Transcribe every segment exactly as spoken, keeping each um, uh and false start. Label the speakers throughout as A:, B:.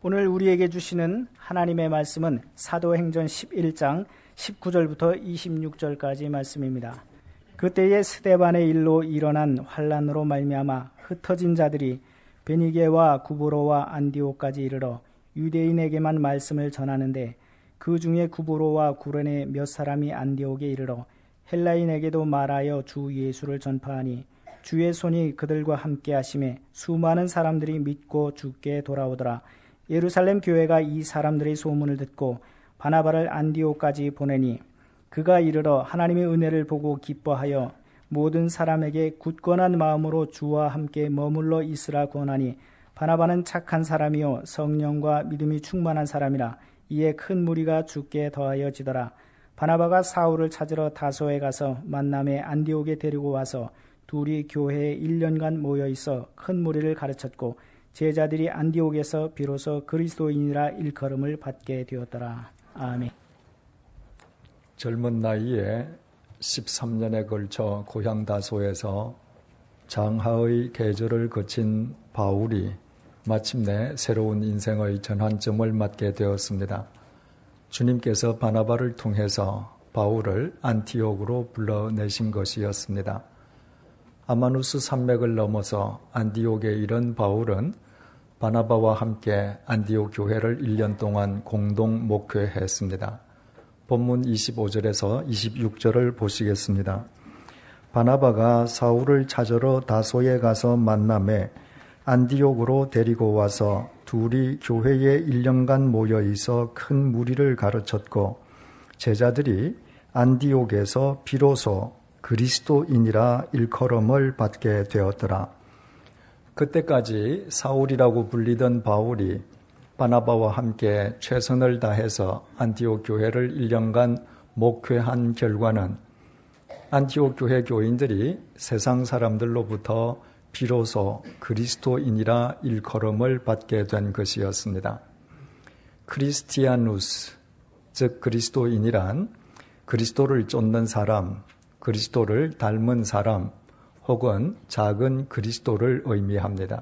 A: 오늘 우리에게 주시는 하나님의 말씀은 사도행전 십일 장 십구 절부터 이십육 절까지 말씀입니다. 그때에 스데반의 일로 일어난 환란으로 말미암아 흩어진 자들이 베니게와 구브로와 안디옥까지 이르러 유대인에게만 말씀을 전하는데 그 중에 구브로와 구레네 몇 사람이 안디옥에 이르러 헬라인에게도 말하여 주 예수를 전파하니 주의 손이 그들과 함께 하심에 수많은 사람들이 믿고 주께 돌아오더라. 예루살렘 교회가 이 사람들의 소문을 듣고 바나바를 안디옥까지 보내니 그가 이르러 하나님의 은혜를 보고 기뻐하여 모든 사람에게 굳건한 마음으로 주와 함께 머물러 있으라 권하니 바나바는 착한 사람이요 성령과 믿음이 충만한 사람이라. 이에 큰 무리가 주께 더하여지더라. 바나바가 사울을 찾으러 다소에 가서 만남에 안디옥에 데리고 와서 둘이 교회에 일 년간 모여 있어 큰 무리를 가르쳤고 제자들이 안디옥에서 비로소 그리스도인이라 일컬음을 받게 되었더라. 아멘.
B: 젊은 나이에 십삼 년에 걸쳐 고향 다소에서 장하의 계절을 거친 바울이 마침내 새로운 인생의 전환점을 맞게 되었습니다. 주님께서 바나바를 통해서 바울을 안티옥으로 불러내신 것이었습니다. 아마누스 산맥을 넘어서 안디옥에 이른 바울은 바나바와 함께 안디옥 교회를 일 년 동안 공동 목회했습니다. 본문 이십오 절에서 이십육 절을 보시겠습니다. 바나바가 사울을 찾으러 다소에 가서 만남에 안디옥으로 데리고 와서 둘이 교회에 일 년간 모여 있어 큰 무리를 가르쳤고 제자들이 안디옥에서 비로소 그리스도인이라 일컬음을 받게 되었더라. 그때까지 사울이라고 불리던 바울이 바나바와 함께 최선을 다해서 안티옥 교회를 일 년간 목회한 결과는 안티옥 교회 교인들이 세상 사람들로부터 비로소 그리스도인이라 일컬음을 받게 된 것이었습니다. 크리스티아누스, 즉 그리스도인이란 그리스도를 쫓는 사람, 그리스도를 닮은 사람, 혹은 작은 그리스도를 의미합니다.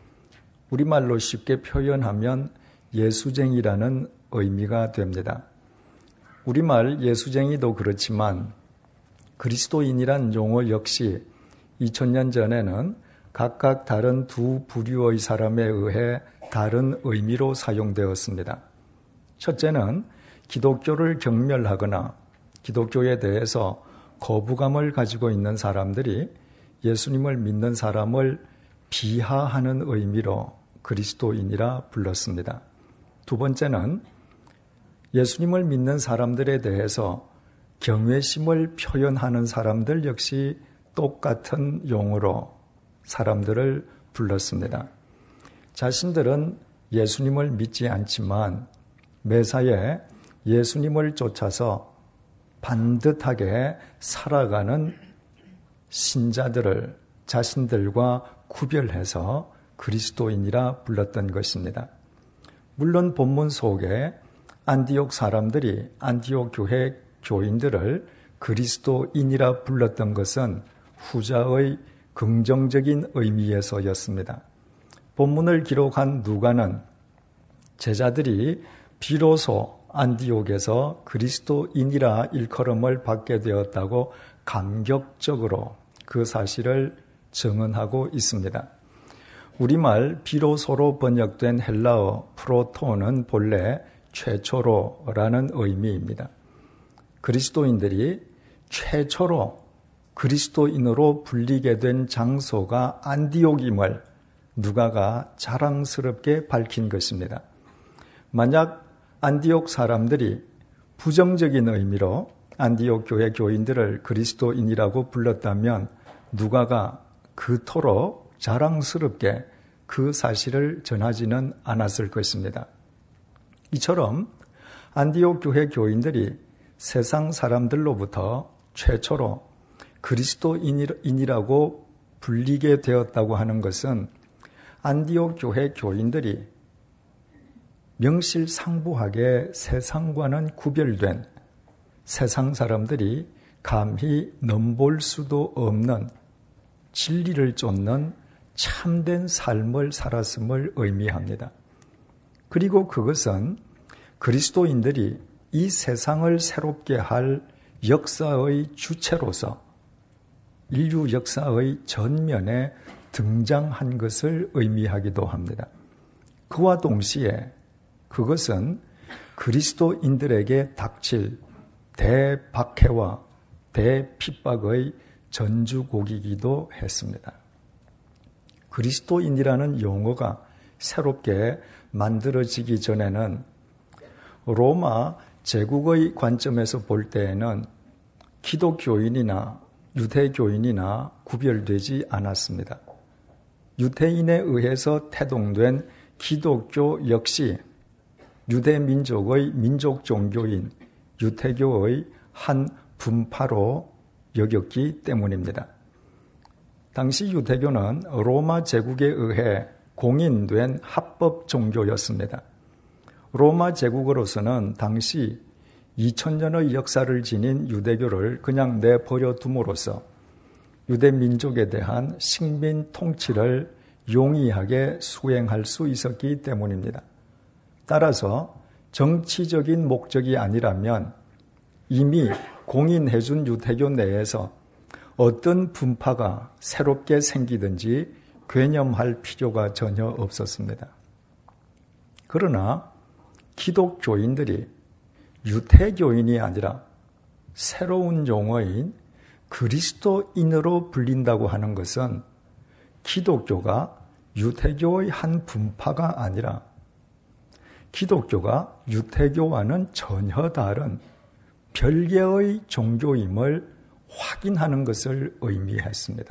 B: 우리말로 쉽게 표현하면 예수쟁이라는 의미가 됩니다. 우리말 예수쟁이도 그렇지만 그리스도인이란 용어 역시 이천 년 전에는 각각 다른 두 부류의 사람에 의해 다른 의미로 사용되었습니다. 첫째는 기독교를 경멸하거나 기독교에 대해서 거부감을 가지고 있는 사람들이 예수님을 믿는 사람을 비하하는 의미로 그리스도인이라 불렀습니다. 두 번째는 예수님을 믿는 사람들에 대해서 경외심을 표현하는 사람들 역시 똑같은 용어로 사람들을 불렀습니다. 자신들은 예수님을 믿지 않지만 매사에 예수님을 쫓아서 반듯하게 살아가는 신자들을 자신들과 구별해서 그리스도인이라 불렀던 것입니다. 물론 본문 속에 안디옥 사람들이 안디옥 교회 교인들을 그리스도인이라 불렀던 것은 후자의 긍정적인 의미에서였습니다. 본문을 기록한 누가는 제자들이 비로소 안디옥에서 그리스도인이라 일컬음을 받게 되었다고 감격적으로 그 사실을 증언하고 있습니다. 우리말 비로소로 번역된 헬라어 프로토는 본래 최초로라는 의미입니다. 그리스도인들이 최초로 그리스도인으로 불리게 된 장소가 안디옥임을 누가가 자랑스럽게 밝힌 것입니다. 만약 안디옥 사람들이 부정적인 의미로 안디옥 교회 교인들을 그리스도인이라고 불렀다면 누가가 그토록 자랑스럽게 그 사실을 전하지는 않았을 것입니다. 이처럼 안디옥 교회 교인들이 세상 사람들로부터 최초로 그리스도인이라고 불리게 되었다고 하는 것은 안디옥 교회 교인들이 명실상부하게 세상과는 구별된 세상 사람들이 감히 넘볼 수도 없는 진리를 쫓는 참된 삶을 살았음을 의미합니다. 그리고 그것은 그리스도인들이 이 세상을 새롭게 할 역사의 주체로서 인류 역사의 전면에 등장한 것을 의미하기도 합니다. 그와 동시에 그것은 그리스도인들에게 닥칠 대박해와 대핍박의 전주곡이기도 했습니다. 그리스도인이라는 용어가 새롭게 만들어지기 전에는 로마 제국의 관점에서 볼 때에는 기독교인이나 유대교인이나 구별되지 않았습니다. 유대인에 의해서 태동된 기독교 역시 유대민족의 민족 종교인 유태교의 한 분파로 여겼기 때문입니다. 당시 유대교는 로마 제국에 의해 공인된 합법 종교였습니다. 로마 제국으로서는 당시 이천 년의 역사를 지닌 유대교를 그냥 내버려 둠으로써 유대 민족에 대한 식민 통치를 용이하게 수행할 수 있었기 때문입니다. 따라서 정치적인 목적이 아니라면 이미 공인해준 유대교 내에서 어떤 분파가 새롭게 생기든지 괴념할 필요가 전혀 없었습니다. 그러나 기독교인들이 유태교인이 아니라 새로운 용어인 그리스도인으로 불린다고 하는 것은 기독교가 유태교의 한 분파가 아니라 기독교가 유태교와는 전혀 다른 별개의 종교임을 확인하는 것을 의미했습니다.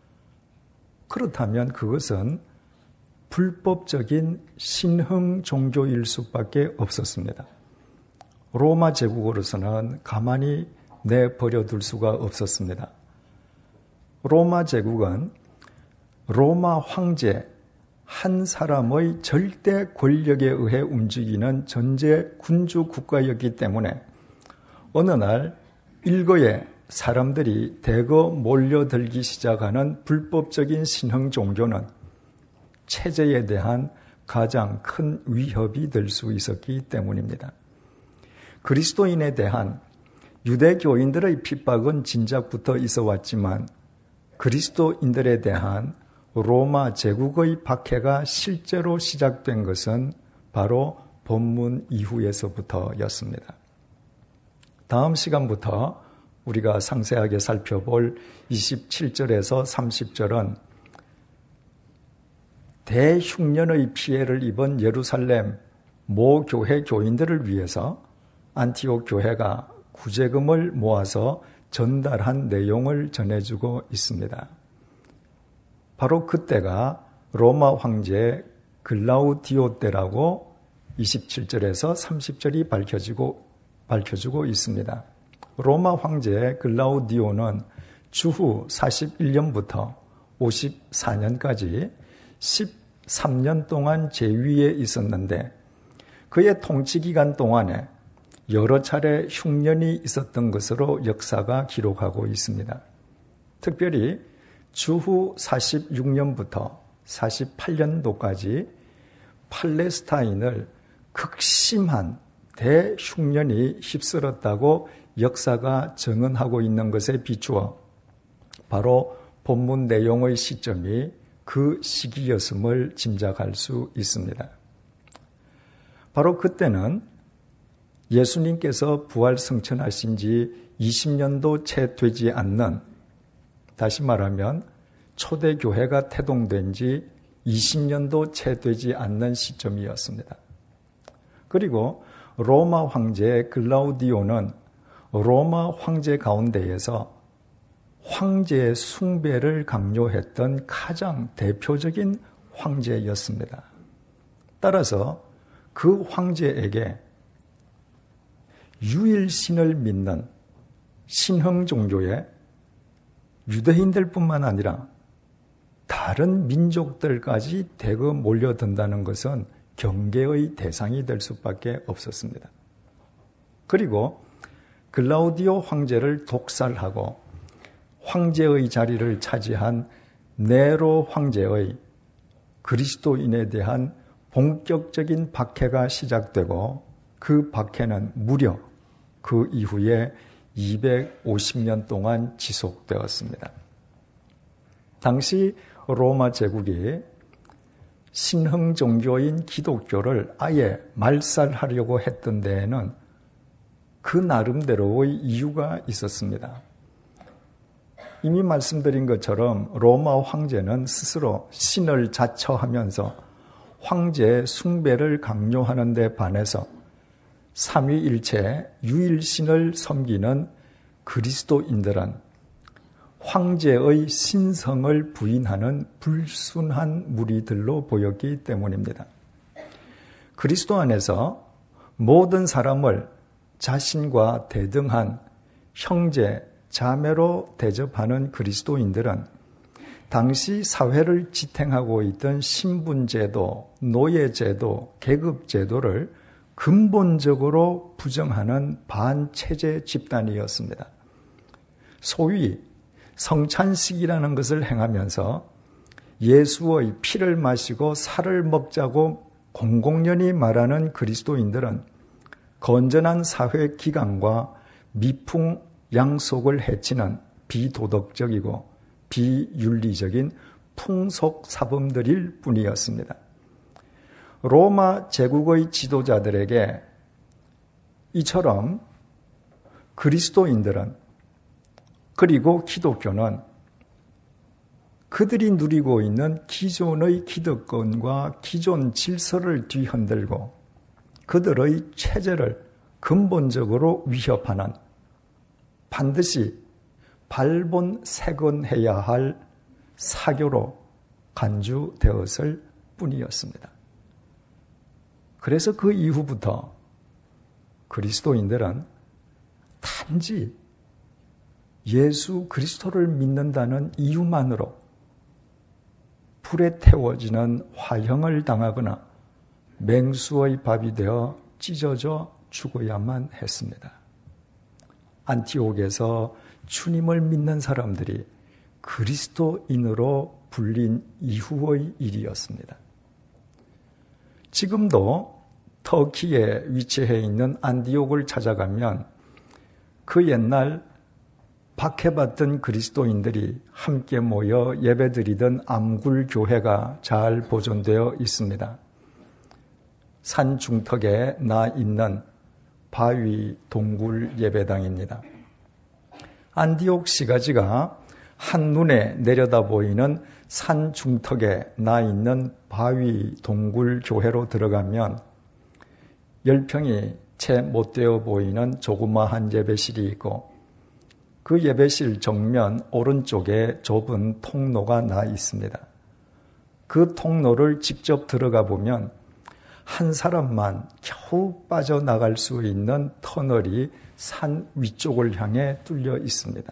B: 그렇다면 그것은 불법적인 신흥 종교일 수밖에 없었습니다. 로마 제국으로서는 가만히 내버려둘 수가 없었습니다. 로마 제국은 로마 황제 한 사람의 절대 권력에 의해 움직이는 전제 군주 국가였기 때문에 어느 날 일거에 사람들이 대거 몰려들기 시작하는 불법적인 신흥 종교는 체제에 대한 가장 큰 위협이 될 수 있었기 때문입니다. 그리스도인에 대한 유대교인들의 핍박은 진작부터 있어 왔지만 그리스도인들에 대한 로마 제국의 박해가 실제로 시작된 것은 바로 본문 이후에서부터였습니다. 다음 시간부터 우리가 상세하게 살펴볼 이십칠 절에서 삼십 절은 대흉년의 피해를 입은 예루살렘 모 교회 교인들을 위해서 안티옥 교회가 구제금을 모아서 전달한 내용을 전해주고 있습니다. 바로 그때가 로마 황제 글라우디오 때라고 이십칠 절에서 삼십 절이 밝혀지고, 밝혀주고 있습니다. 로마 황제 글라우디오는 주후 사십일 년부터 오십사 년까지 십삼 년 동안 재위에 있었는데 그의 통치 기간 동안에 여러 차례 흉년이 있었던 것으로 역사가 기록하고 있습니다. 특별히 주후 사십육 년부터 사십팔 년도까지 팔레스타인을 극심한 대흉년이 휩쓸었다고 역사가 증언하고 있는 것에 비추어 바로 본문 내용의 시점이 그 시기였음을 짐작할 수 있습니다. 바로 그때는 예수님께서 부활 승천하신 지 이십 년도 채 되지 않는, 다시 말하면 초대교회가 태동된 지 이십 년도 채 되지 않는 시점이었습니다. 그리고 로마 황제 글라우디오는 로마 황제 가운데에서 황제의 숭배를 강요했던 가장 대표적인 황제였습니다. 따라서 그 황제에게 유일신을 믿는 신흥 종교에 유대인들뿐만 아니라 다른 민족들까지 대거 몰려든다는 것은 경계의 대상이 될 수밖에 없었습니다. 그리고 글라우디오 황제를 독살하고 황제의 자리를 차지한 네로 황제의 그리스도인에 대한 본격적인 박해가 시작되고 그 박해는 무려 그 이후에 이백오십 년 동안 지속되었습니다. 당시 로마 제국이 신흥 종교인 기독교를 아예 말살하려고 했던 데에는 그 나름대로의 이유가 있었습니다. 이미 말씀드린 것처럼 로마 황제는 스스로 신을 자처하면서 황제 숭배를 강요하는 데 반해서 삼위일체 유일신을 섬기는 그리스도인들은 황제의 신성을 부인하는 불순한 무리들로 보였기 때문입니다. 그리스도 안에서 모든 사람을 자신과 대등한 형제, 자매로 대접하는 그리스도인들은 당시 사회를 지탱하고 있던 신분제도, 노예제도, 계급제도를 근본적으로 부정하는 반체제 집단이었습니다. 소위 성찬식이라는 것을 행하면서 예수의 피를 마시고 살을 먹자고 공공연히 말하는 그리스도인들은 건전한 사회 기강과 미풍 양속을 해치는 비도덕적이고 비윤리적인 풍속 사범들일 뿐이었습니다. 로마 제국의 지도자들에게 이처럼 그리스도인들은 그리고 기독교는 그들이 누리고 있는 기존의 기득권과 기존 질서를 뒤흔들고 그들의 체제를 근본적으로 위협하는 반드시 발본색원해야 할 사교로 간주되었을 뿐이었습니다. 그래서 그 이후부터 그리스도인들은 단지 예수 그리스도를 믿는다는 이유만으로 불에 태워지는 화형을 당하거나 맹수의 밥이 되어 찢어져 죽어야만 했습니다. 안티옥에서 주님을 믿는 사람들이 그리스도인으로 불린 이후의 일이었습니다. 지금도 터키에 위치해 있는 안디옥을 찾아가면 그 옛날 박해받던 그리스도인들이 함께 모여 예배드리던 암굴교회가 잘 보존되어 있습니다. 산 중턱에 나 있는 바위 동굴 예배당입니다. 안디옥 시가지가 한눈에 내려다 보이는 산 중턱에 나 있는 바위 동굴 교회로 들어가면 열 평이 채 못 되어 보이는 조그마한 예배실이 있고 그 예배실 정면 오른쪽에 좁은 통로가 나 있습니다. 그 통로를 직접 들어가 보면 한 사람만 겨우 빠져나갈 수 있는 터널이 산 위쪽을 향해 뚫려 있습니다.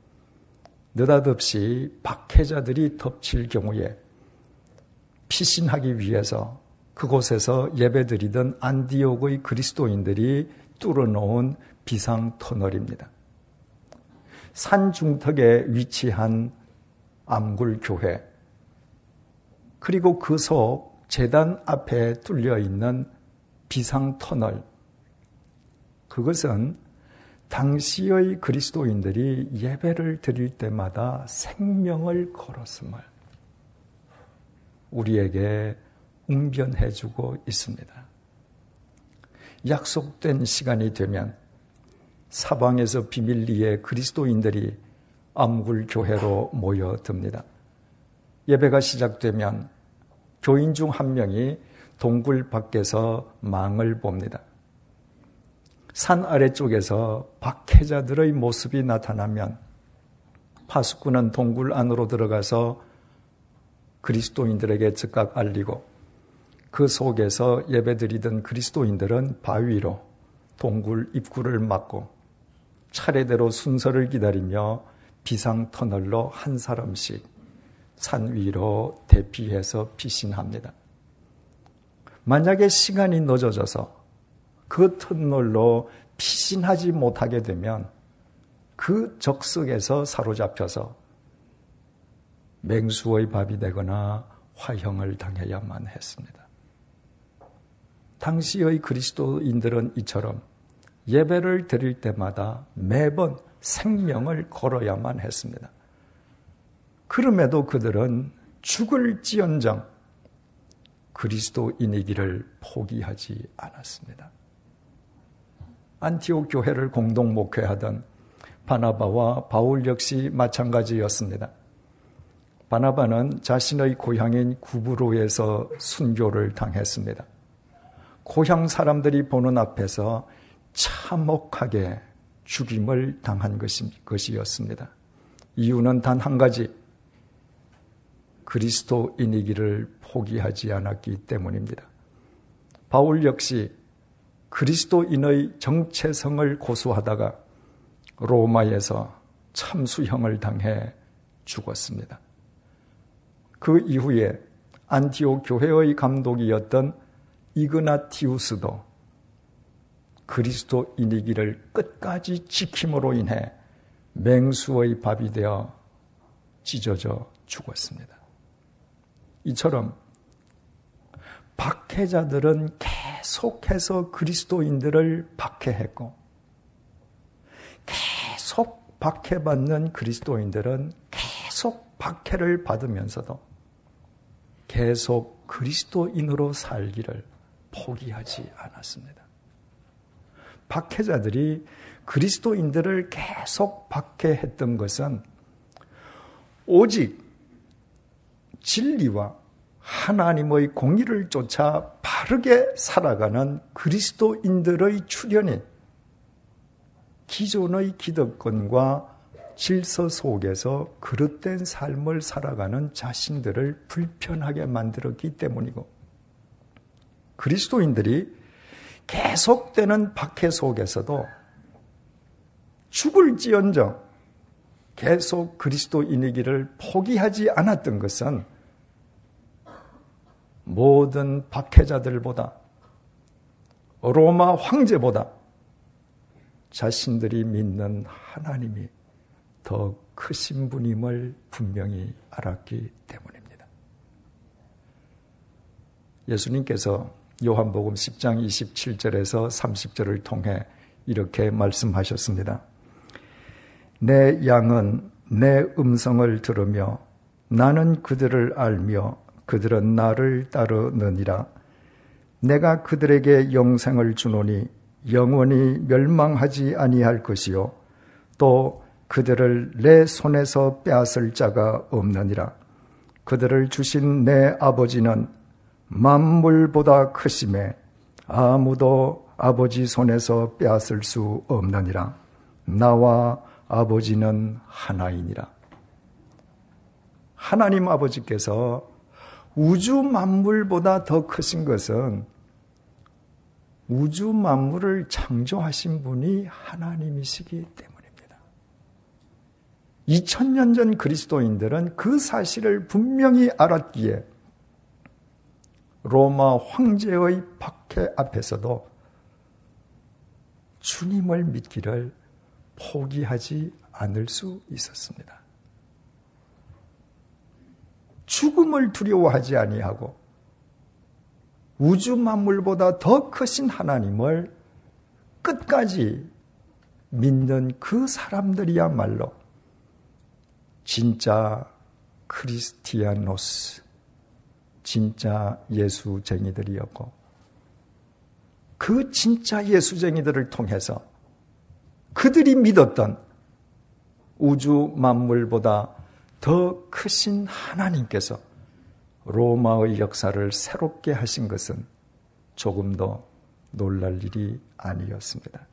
B: 느닷없이 박해자들이 덮칠 경우에 피신하기 위해서 그곳에서 예배드리던 안디옥의 그리스도인들이 뚫어놓은 비상터널입니다. 산 중턱에 위치한 암굴교회, 그리고 그 속 제단 앞에 뚫려 있는 비상터널, 그것은 당시의 그리스도인들이 예배를 드릴 때마다 생명을 걸었음을 우리에게 웅변해주고 있습니다. 약속된 시간이 되면 사방에서 비밀리에 그리스도인들이 암굴교회로 모여듭니다. 예배가 시작되면 교인 중 한 명이 동굴 밖에서 망을 봅니다. 산 아래쪽에서 박해자들의 모습이 나타나면 파수꾼은 동굴 안으로 들어가서 그리스도인들에게 즉각 알리고 그 속에서 예배드리던 그리스도인들은 바위로 동굴 입구를 막고 차례대로 순서를 기다리며 비상터널로 한 사람씩 산 위로 대피해서 피신합니다. 만약에 시간이 늦어져서 그 터널로 피신하지 못하게 되면 그 적석에서 사로잡혀서 맹수의 밥이 되거나 화형을 당해야만 했습니다. 당시의 그리스도인들은 이처럼 예배를 드릴 때마다 매번 생명을 걸어야만 했습니다. 그럼에도 그들은 죽을지언정 그리스도인이기를 포기하지 않았습니다. 안티옥 교회를 공동 목회하던 바나바와 바울 역시 마찬가지였습니다. 바나바는 자신의 고향인 구브로에서 순교를 당했습니다. 고향 사람들이 보는 앞에서 참혹하게 죽임을 당한 것이었습니다. 이유는 단 한 가지, 그리스도인이기를 포기하지 않았기 때문입니다. 바울 역시 그리스도인의 정체성을 고수하다가 로마에서 참수형을 당해 죽었습니다. 그 이후에 안티옥 교회의 감독이었던 이그나티우스도 그리스도인이기를 끝까지 지킴으로 인해 맹수의 밥이 되어 찢어져 죽었습니다. 이처럼 박해자들은 계속해서 그리스도인들을 박해했고 계속 박해받는 그리스도인들은 계속 박해를 받으면서도 계속 그리스도인으로 살기를 포기하지 않았습니다. 박해자들이 그리스도인들을 계속 박해했던 것은 오직 진리와 하나님의 공의를 쫓아 바르게 살아가는 그리스도인들의 출현이 기존의 기득권과 질서 속에서 그릇된 삶을 살아가는 자신들을 불편하게 만들었기 때문이고, 그리스도인들이 계속되는 박해 속에서도 죽을지언정 계속 그리스도인이기를 포기하지 않았던 것은 모든 박해자들보다, 로마 황제보다 자신들이 믿는 하나님이 더 크신 분임을 분명히 알았기 때문입니다. 예수님께서 요한복음 십 장 이십칠 절에서 삼십 절을 통해 이렇게 말씀하셨습니다. 내 양은 내 음성을 들으며 나는 그들을 알며 그들은 나를 따르느니라. 내가 그들에게 영생을 주노니 영원히 멸망하지 아니할 것이요 또 그들을 내 손에서 빼앗을 자가 없느니라. 그들을 주신 내 아버지는 만물보다 크심에 아무도 아버지 손에서 빼앗을 수 없느니라. 나와 아버지는 하나이니라. 하나님 아버지께서 우주 만물보다 더 크신 것은 우주 만물을 창조하신 분이 하나님이시기 때문입니다. 이천 년 전 그리스도인들은 그 사실을 분명히 알았기에 로마 황제의 박해 앞에서도 주님을 믿기를 포기하지 않을 수 있었습니다. 죽음을 두려워하지 아니하고 우주 만물보다 더 크신 하나님을 끝까지 믿는 그 사람들이야말로 진짜 크리스티아노스, 진짜 예수쟁이들이었고, 그 진짜 예수쟁이들을 통해서 그들이 믿었던 우주 만물보다 더 크신 하나님께서 로마의 역사를 새롭게 하신 것은 조금도 놀랄 일이 아니었습니다.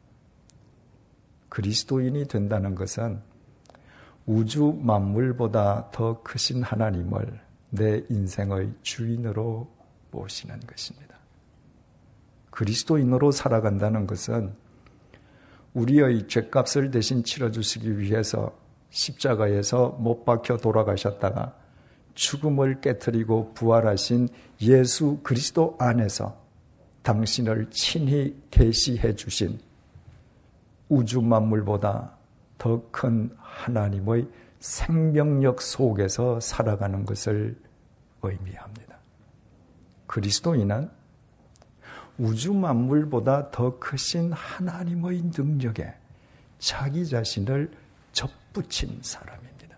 B: 그리스도인이 된다는 것은 우주 만물보다 더 크신 하나님을 내 인생의 주인으로 모시는 것입니다. 그리스도인으로 살아간다는 것은 우리의 죄값을 대신 치러주시기 위해서 십자가에서 못 박혀 돌아가셨다가 죽음을 깨트리고 부활하신 예수 그리스도 안에서 당신을 친히 계시해 주신 우주 만물보다 더 큰 하나님의 생명력 속에서 살아가는 것을 의미합니다. 그리스도인은 우주 만물보다 더 크신 하나님의 능력에 자기 자신을 접붙인 사람입니다.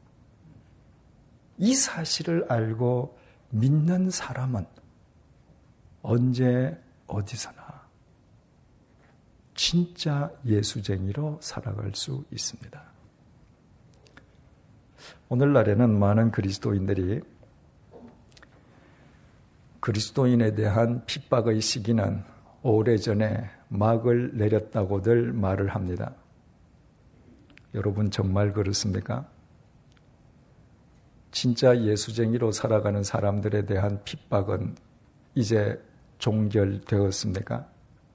B: 이 사실을 알고 믿는 사람은 언제 어디서나 진짜 예수쟁이로 살아갈 수 있습니다. 오늘날에는 많은 그리스도인들이 그리스도인에 대한 핍박의 시기는 오래전에 막을 내렸다고들 말을 합니다. 여러분 정말 그렇습니까? 진짜 예수쟁이로 살아가는 사람들에 대한 핍박은 이제 종결되었습니까?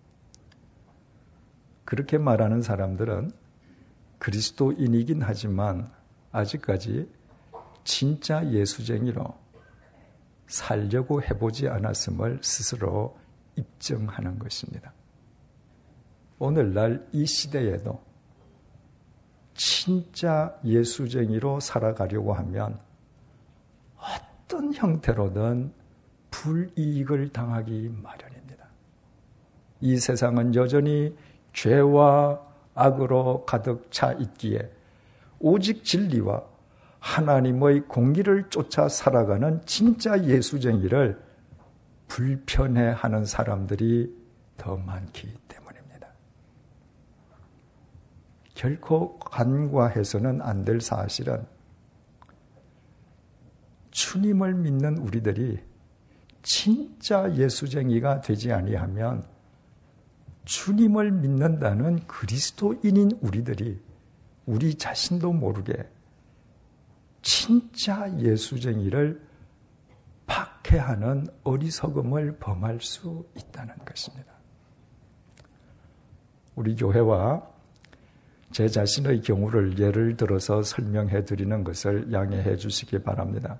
B: 그렇게 말하는 사람들은 그리스도인이긴 하지만 아직까지 진짜 예수쟁이로 살려고 해보지 않았음을 스스로 입증하는 것입니다. 오늘날 이 시대에도 진짜 예수쟁이로 살아가려고 하면 어떤 형태로든 불이익을 당하기 마련입니다. 이 세상은 여전히 죄와 악으로 가득 차 있기에 오직 진리와 하나님의 공의를 쫓아 살아가는 진짜 예수쟁이를 불편해하는 사람들이 더 많기 때문입니다. 결코 간과해서는 안 될 사실은 주님을 믿는 우리들이 진짜 예수쟁이가 되지 아니하면 주님을 믿는다는 그리스도인인 우리들이 우리 자신도 모르게 진짜 예수쟁이를 박해하는 어리석음을 범할 수 있다는 것입니다. 우리 교회와 제 자신의 경우를 예를 들어서 설명해 드리는 것을 양해해 주시기 바랍니다.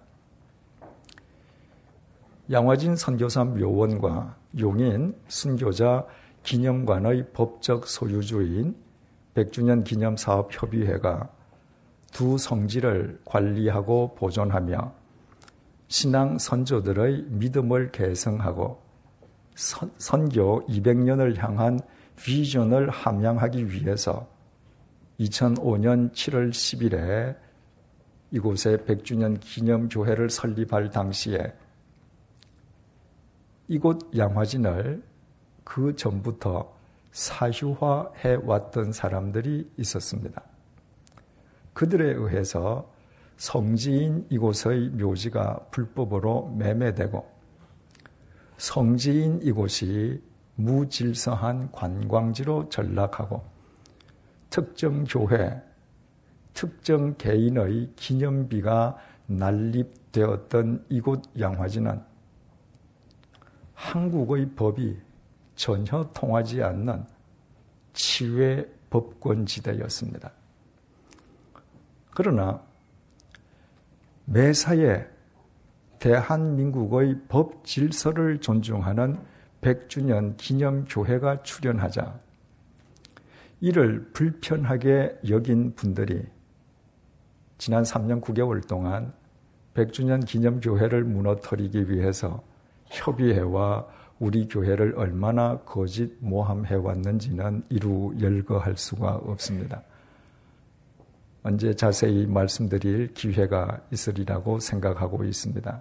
B: 양화진 선교사 묘원과 용인 순교자 기념관의 법적 소유주인 백 주년 기념사업협의회가 두 성지를 관리하고 보존하며 신앙 선조들의 믿음을 계승하고 선, 선교 이백 년을 향한 비전을 함양하기 위해서 이천오 년 칠월 십일에 이곳에 백 주년 기념교회를 설립할 당시에 이곳 양화진을 그 전부터 사유화해 왔던 사람들이 있었습니다. 그들에 의해서 성지인 이곳의 묘지가 불법으로 매매되고 성지인 이곳이 무질서한 관광지로 전락하고 특정 교회, 특정 개인의 기념비가 난립되었던 이곳 양화진은 한국의 법이 전혀 통하지 않는 치외 법권지대였습니다. 그러나 매사에 대한민국의 법 질서를 존중하는 백 주년 기념교회가 출현하자 이를 불편하게 여긴 분들이 지난 삼 년 구 개월 동안 백 주년 기념교회를 무너뜨리기 위해서 협의회와 우리 교회를 얼마나 거짓 모함해왔는지는 이루 열거할 수가 없습니다. 언제 자세히 말씀드릴 기회가 있으리라고 생각하고 있습니다.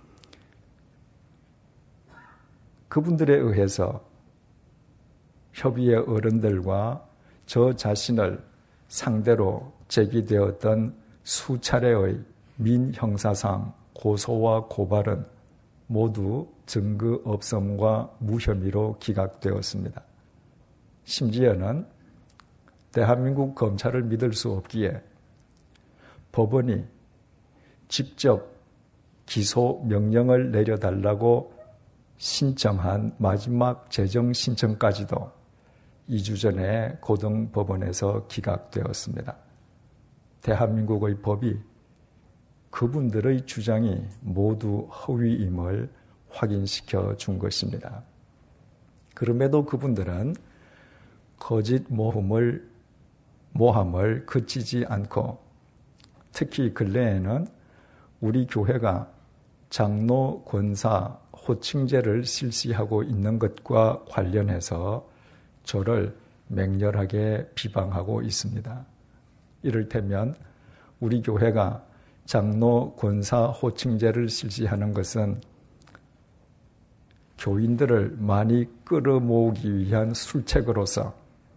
B: 그분들에 의해서 협의회 어른들과 저 자신을 상대로 제기되었던 수차례의 민형사상 고소와 고발은 모두 증거 없음과 무혐의로 기각되었습니다. 심지어는 대한민국 검찰을 믿을 수 없기에 법원이 직접 기소 명령을 내려달라고 신청한 마지막 재정 신청까지도 이 주 전에 고등법원에서 기각되었습니다. 대한민국의 법이 그분들의 주장이 모두 허위임을 확인시켜 준 것입니다. 그럼에도 그분들은 거짓 모함을, 모함을 그치지 않고 특히 근래에는 우리 교회가 장로, 권사, 호칭제를 실시하고 있는 것과 관련해서 저를 맹렬하게 비방하고 있습니다. 이를테면 우리 교회가 장로, 권사 호칭제를 실시하는 것은 교인들을 많이 끌어모으기 위한 술책으로서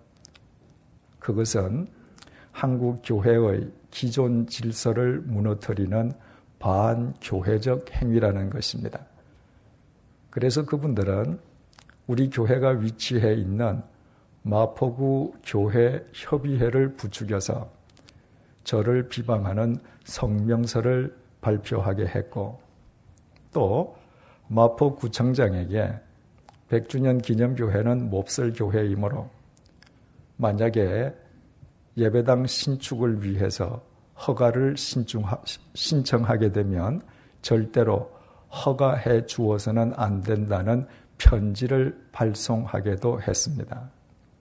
B: 그것은 한국 교회의 기존 질서를 무너뜨리는 반교회적 행위라는 것입니다. 그래서 그분들은 우리 교회가 위치해 있는 마포구 교회 협의회를 부추겨서 저를 비방하는 성명서를 발표하게 했고, 또 마포구청장에게 백 주년 기념교회는 몹쓸 교회이므로 만약에 예배당 신축을 위해서 허가를 신청하, 신청하게 되면 절대로 허가해 주어서는 안 된다는 편지를 발송하게도 했습니다.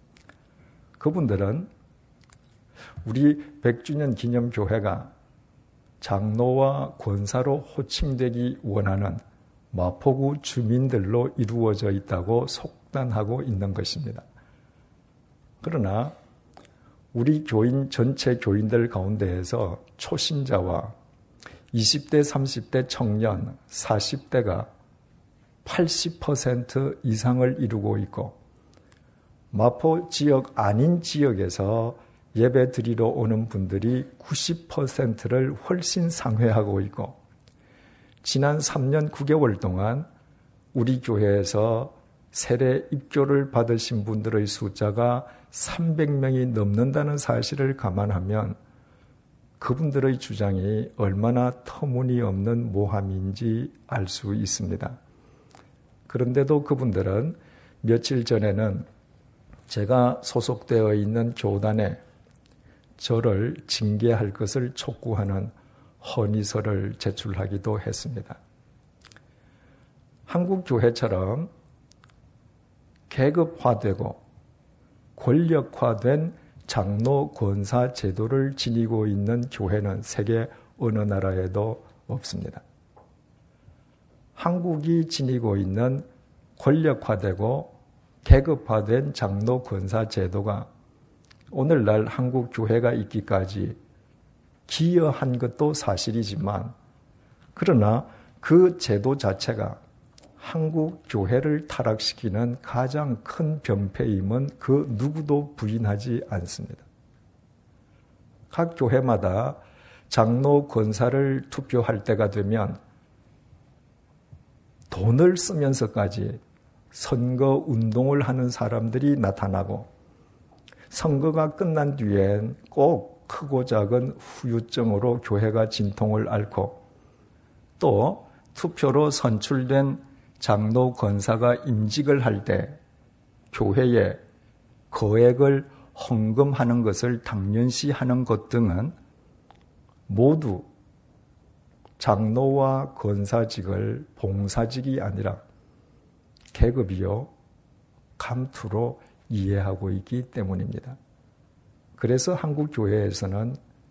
B: 그분들은 우리 백 주년 기념교회가 장로와 권사로 호칭되기 원하는 마포구 주민들로 이루어져 있다고 속단하고 있는 것입니다. 그러나 우리 교인 전체 교인들 가운데에서 초신자와 이십 대, 삼십 대 청년, 사십 대가 팔십 퍼센트 이상을 이루고 있고 마포 지역 아닌 지역에서 예배 드리러 오는 분들이 구십 퍼센트를 훨씬 상회하고 있고 지난 삼 년 구 개월 동안 우리 교회에서 세례 입교를 받으신 분들의 숫자가 삼백 명이 넘는다는 사실을 감안하면 그분들의 주장이 얼마나 터무니없는 모함인지 알 수 있습니다. 그런데도 그분들은 며칠 전에는 제가 소속되어 있는 교단에 저를 징계할 것을 촉구하는 헌의서를 제출하기도 했습니다. 한국 교회처럼 계급화되고 권력화된 장로 권사 제도를 지니고 있는 교회는 세계 어느 나라에도 없습니다. 한국이 지니고 있는 권력화되고 계급화된 장로 권사 제도가 오늘날 한국 교회가 있기까지 기여한 것도 사실이지만 그러나 그 제도 자체가 한국 교회를 타락시키는 가장 큰 병폐임은 그 누구도 부인하지 않습니다. 각 교회마다 장로 권사를 투표할 때가 되면 돈을 쓰면서까지 선거 운동을 하는 사람들이 나타나고 선거가 끝난 뒤엔 꼭 크고 작은 후유증으로 교회가 진통을 앓고 또 투표로 선출된 장로 권사가 임직을 할 때 교회에 거액을 헌금하는 것을 당연시하는 것 등은 모두 장로와 권사직을 봉사직이 아니라 계급이요 감투로 이해하고 있기 때문입니다. 그래서 한국 교회에서는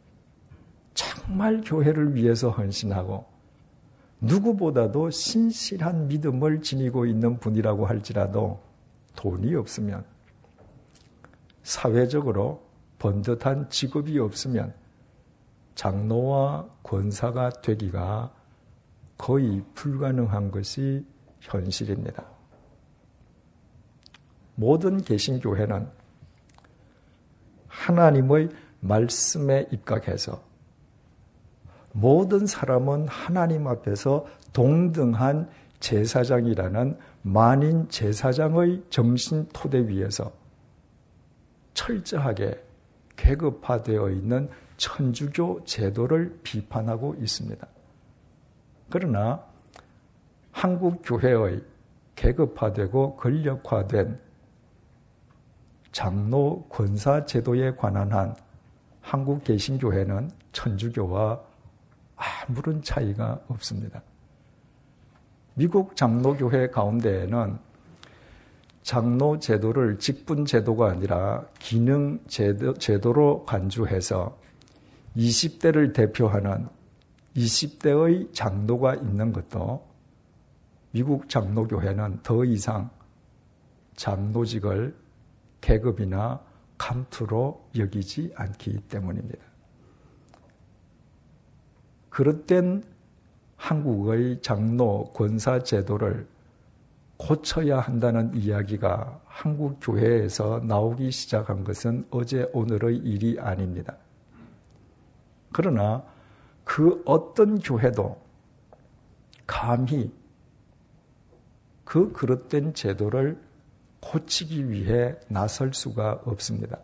B: 정말 교회를 위해서 헌신하고 누구보다도 신실한 믿음을 지니고 있는 분이라고 할지라도 돈이 없으면 사회적으로 번듯한 직업이 없으면 장로와 권사가 되기가 거의 불가능한 것이 현실입니다. 모든 개신교회는 하나님의 말씀에 입각해서 모든 사람은 하나님 앞에서 동등한 제사장이라는 만인 제사장의 정신 토대 위에서 철저하게 계급화되어 있는 천주교 제도를 비판하고 있습니다. 그러나 한국 교회의 계급화되고 권력화된 장로 권사 제도에 관한 한 한국 개신교회는 천주교와 아무런 차이가 없습니다. 미국 장로교회 가운데에는 장로 제도를 직분 제도가 아니라 기능 제도, 제도로 간주해서 이십 대를 대표하는 이십 대의 장로가 있는 것도 미국 장로교회는 더 이상 장로직을 계급이나 감투로 여기지 않기 때문입니다. 그릇된 한국의 장로 권사 제도를 고쳐야 한다는 이야기가 한국 교회에서 나오기 시작한 것은 어제 오늘의 일이 아닙니다. 그러나 그 어떤 교회도 감히 그 그릇된 제도를 고치기 위해 나설 수가 없습니다.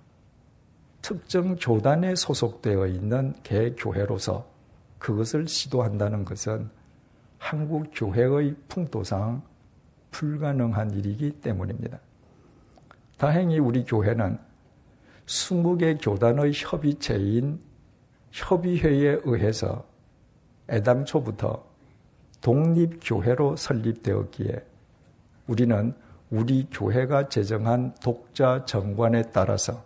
B: 특정 교단에 소속되어 있는 개교회로서 그것을 시도한다는 것은 한국 교회의 풍토상 불가능한 일이기 때문입니다. 다행히 우리 교회는 스무 개 교단의 협의체인 협의회에 의해서 애당초부터 독립교회로 설립되었기에 우리는 우리 교회가 제정한 독자 정관에 따라서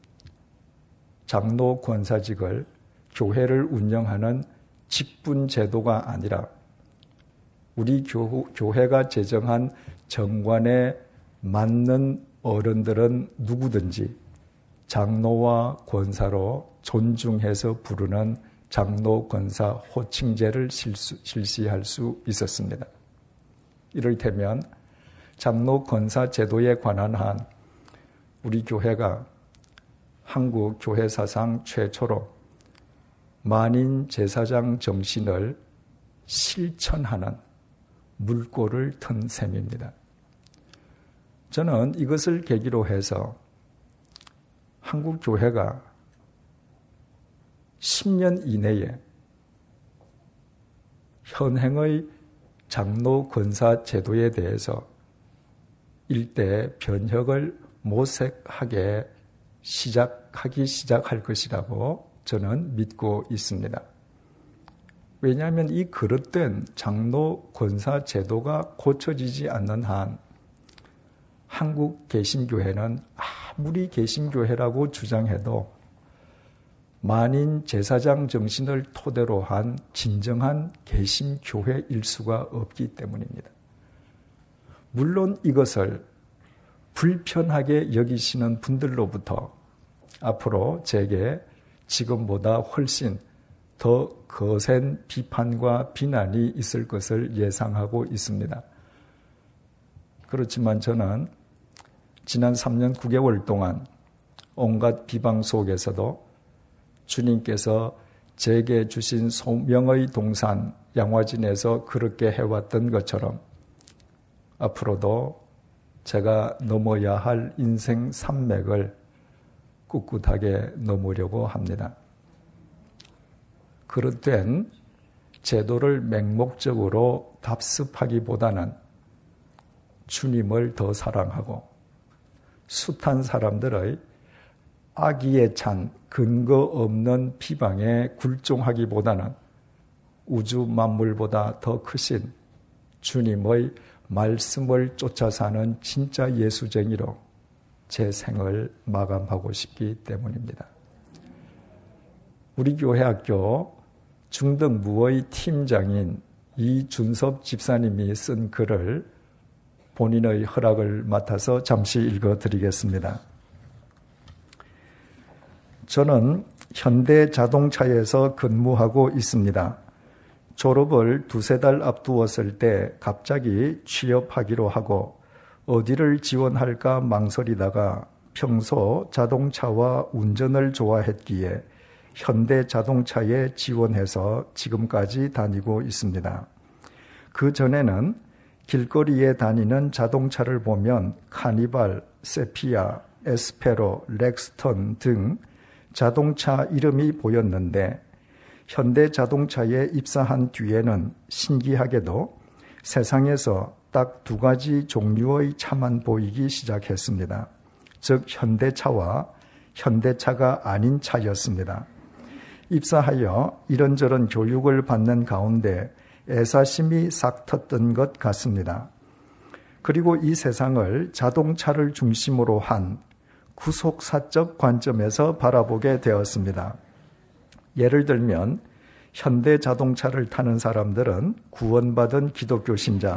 B: 장로 권사직을 교회를 운영하는 직분 제도가 아니라 우리 교, 교회가 제정한 정관에 맞는 어른들은 누구든지 장로와 권사로 존중해서 부르는 장로 권사 호칭제를 실수, 실시할 수 있었습니다. 이를테면 장로 권사 제도에 관한 한 우리 교회가 한국 교회 사상 최초로 만인 제사장 정신을 실천하는 물꼬를 튼 셈입니다. 저는 이것을 계기로 해서 한국 교회가 십 년 이내에 현행의 장로 권사 제도에 대해서 일대 변혁을 모색하게 시작하기 시작할 것이라고 저는 믿고 있습니다. 왜냐하면 이 그릇된 장로 권사 제도가 고쳐지지 않는 한 한국 개신교회는 아무리 개신교회라고 주장해도 만인 제사장 정신을 토대로 한 진정한 개신교회일 수가 없기 때문입니다. 물론 이것을 불편하게 여기시는 분들로부터 앞으로 제게 지금보다 훨씬 더 거센 비판과 비난이 있을 것을 예상하고 있습니다. 그렇지만 저는 지난 삼 년 구 개월 동안 온갖 비방 속에서도 주님께서 제게 주신 소명의 동산 양화진에서 그렇게 해왔던 것처럼 앞으로도 제가 넘어야 할 인생 산맥을 꿋꿋하게 넘으려고 합니다. 그릇된 제도를 맹목적으로 답습하기보다는 주님을 더 사랑하고 숱한 사람들의 악의에 찬 근거 없는 비방에 굴종하기보다는 우주 만물보다 더 크신 주님의 말씀을 쫓아 사는 진짜 예수쟁이로 제 생을 마감하고 싶기 때문입니다. 우리 교회 학교 중등부의 팀장인 이준섭 집사님이 쓴 글을 본인의 허락을 맡아서 잠시 읽어드리겠습니다. 저는 현대자동차에서 근무하고 있습니다. 졸업을 두세 달 앞두었을 때 갑자기 취업하기로 하고 어디를 지원할까 망설이다가 평소 자동차와 운전을 좋아했기에 현대자동차에 지원해서 지금까지 다니고 있습니다. 그 전에는 길거리에 다니는 자동차를 보면 카니발, 세피야, 에스페로, 렉스턴 등 자동차 이름이 보였는데 현대자동차에 입사한 뒤에는 신기하게도 세상에서 딱 두 가지 종류의 차만 보이기 시작했습니다. 즉 현대차와 현대차가 아닌 차였습니다. 입사하여 이런저런 교육을 받는 가운데 애사심이 싹 텄던 것 같습니다. 그리고 이 세상을 자동차를 중심으로 한 구속사적 관점에서 바라보게 되었습니다. 예를 들면 현대 자동차를 타는 사람들은 구원받은 기독교 신자,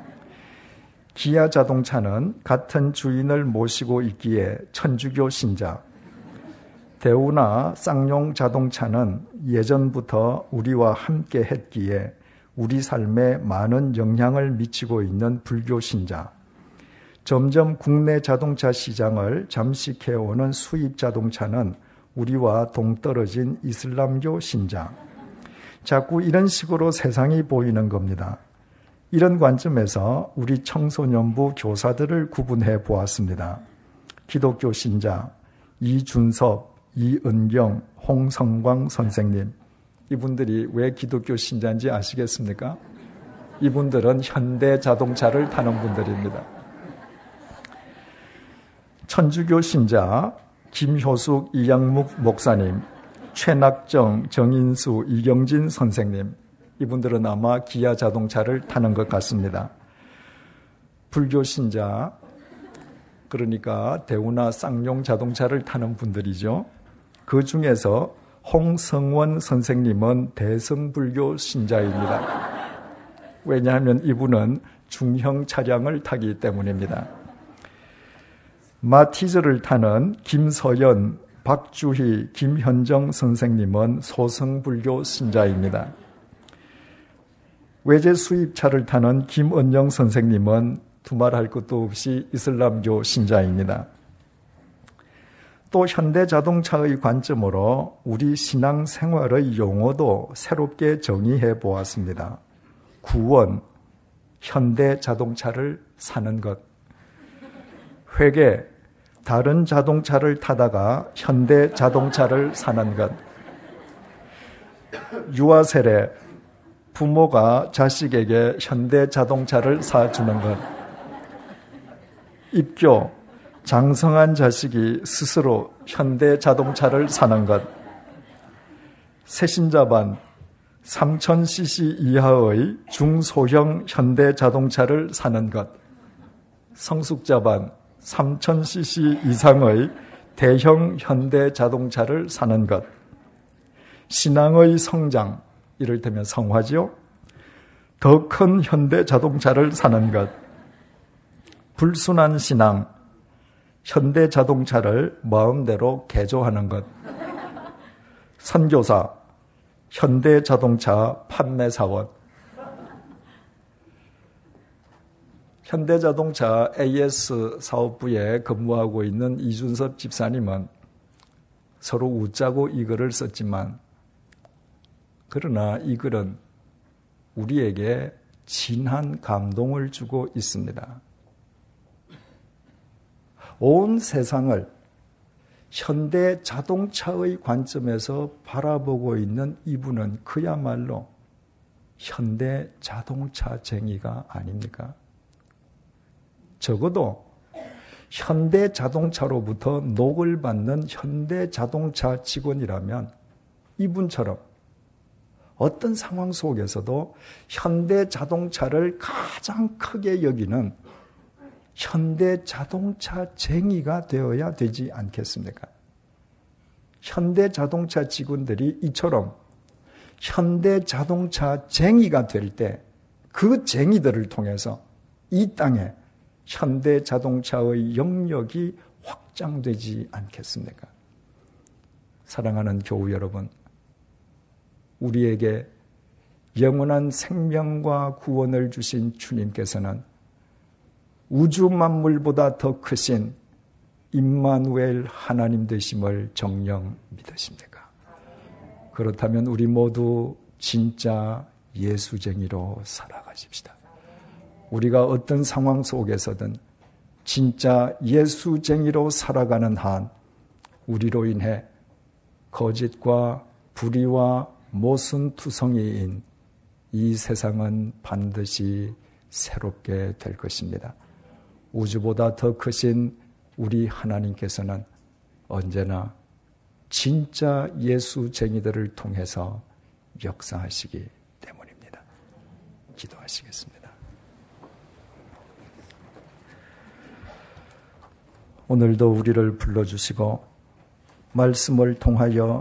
B: 기아 자동차는 같은 주인을 모시고 있기에 천주교 신자, 대우나 쌍용 자동차는 예전부터 우리와 함께 했기에 우리 삶에 많은 영향을 미치고 있는 불교 신자, 점점 국내 자동차 시장을 잠식해오는 수입 자동차는 우리와 동떨어진 이슬람교 신자. 자꾸 이런 식으로 세상이 보이는 겁니다. 이런 관점에서 우리 청소년부 교사들을 구분해 보았습니다. 기독교 신자 이준섭, 이은경, 홍성광 선생님, 이분들이 왜 기독교 신자인지 아시겠습니까? 이분들은 현대 자동차를 타는 분들입니다. 천주교 신자 김효숙, 이양묵 목사님, 최낙정, 정인수, 이경진 선생님, 이분들은 아마 기아 자동차를 타는 것 같습니다. 불교 신자, 그러니까 대우나 쌍용 자동차를 타는 분들이죠. 그 중에서 홍성원 선생님은 대승불교 신자입니다. 왜냐하면 이분은 중형 차량을 타기 때문입니다. 마티즈를 타는 김서연, 박주희, 김현정 선생님은 소승불교 신자입니다. 외제 수입차를 타는 김은영 선생님은 두말할 것도 없이 이슬람교 신자입니다. 또 현대자동차의 관점으로 우리 신앙생활의 용어도 새롭게 정의해 보았습니다. 구원, 현대자동차를 사는 것. 회개, 다른 자동차를 타다가 현대자동차를 사는 것. 유아세례, 부모가 자식에게 현대자동차를 사주는 것. 입교, 장성한 자식이 스스로 현대자동차를 사는 것. 새신자반, 삼천 씨씨 이하의 중소형 현대자동차를 사는 것. 성숙자반, 삼천 씨씨 이상의 대형 현대자동차를 사는 것. 신앙의 성장, 이를테면 성화죠. 더 큰 현대자동차를 사는 것. 불순한 신앙, 현대자동차를 마음대로 개조하는 것. 선교사, 현대자동차 판매사원. 현대자동차 에이에스 사업부에 근무하고 있는 이준섭 집사님은 서로 웃자고 이 글을 썼지만, 그러나 이 글은 우리에게 진한 감동을 주고 있습니다. 온 세상을 현대 자동차의 관점에서 바라보고 있는 이분은 그야말로 현대 자동차쟁이가 아닙니까? 적어도 현대 자동차로부터 녹을 받는 현대 자동차 직원이라면 이분처럼 어떤 상황 속에서도 현대 자동차를 가장 크게 여기는 현대 자동차쟁이가 되어야 되지 않겠습니까? 현대 자동차 직원들이 이처럼 현대 자동차쟁이가 될 때 그 쟁이들을 통해서 이 땅에 현대 자동차의 영역이 확장되지 않겠습니까? 사랑하는 교우 여러분, 우리에게 영원한 생명과 구원을 주신 주님께서는 우주 만물보다 더 크신 임마누엘 하나님 되심을 정녕 믿으십니까? 그렇다면 우리 모두 진짜 예수쟁이로 살아가십시다. 우리가 어떤 상황 속에서든 진짜 예수쟁이로 살아가는 한 우리로 인해 거짓과 불의와 모순투성이인 이 세상은 반드시 새롭게 될 것입니다. 우주보다 더 크신 우리 하나님께서는 언제나 진짜 예수쟁이들을 통해서 역사하시기 때문입니다. 기도하시겠습니다. 오늘도 우리를 불러주시고 말씀을 통하여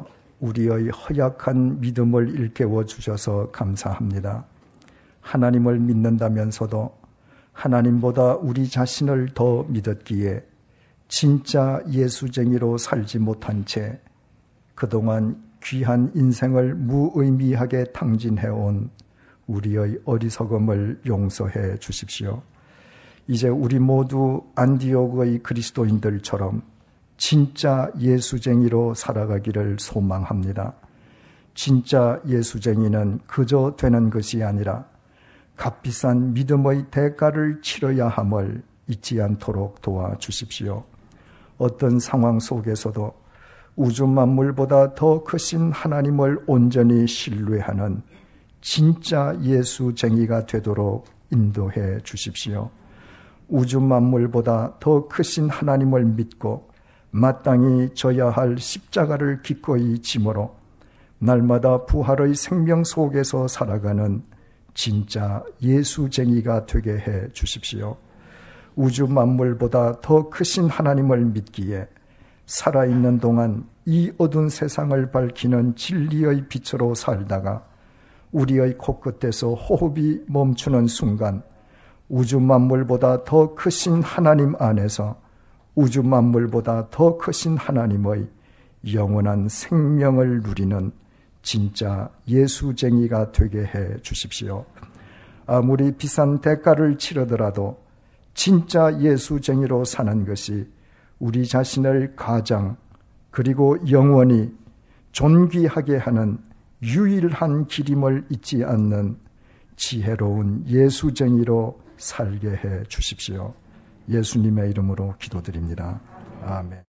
B: 우리의 허약한 믿음을 일깨워 주셔서 감사합니다. 하나님을 믿는다면서도 하나님보다 우리 자신을 더 믿었기에 진짜 예수쟁이로 살지 못한 채 그동안 귀한 인생을 무의미하게 탕진해온 우리의 어리석음을 용서해 주십시오. 이제 우리 모두 안디옥의 그리스도인들처럼 진짜 예수쟁이로 살아가기를 소망합니다. 진짜 예수쟁이는 그저 되는 것이 아니라 값비싼 믿음의 대가를 치러야 함을 잊지 않도록 도와주십시오. 어떤 상황 속에서도 우주 만물보다 더 크신 하나님을 온전히 신뢰하는 진짜 예수쟁이가 되도록 인도해 주십시오. 우주 만물보다 더 크신 하나님을 믿고 마땅히 져야 할 십자가를 기꺼이 짐으로 날마다 부활의 생명 속에서 살아가는 진짜 예수쟁이가 되게 해 주십시오. 우주 만물보다 더 크신 하나님을 믿기에 살아있는 동안 이 어두운 세상을 밝히는 진리의 빛으로 살다가 우리의 코끝에서 호흡이 멈추는 순간 우주 만물보다 더 크신 하나님 안에서 우주 만물보다 더 크신 하나님의 영원한 생명을 누리는 진짜 예수쟁이가 되게 해 주십시오. 아무리 비싼 대가를 치르더라도 진짜 예수쟁이로 사는 것이 우리 자신을 가장 그리고 영원히 존귀하게 하는 유일한 길임을 잊지 않는 지혜로운 예수쟁이로 살게 해 주십시오. 예수님의 이름으로 기도드립니다. 아멘.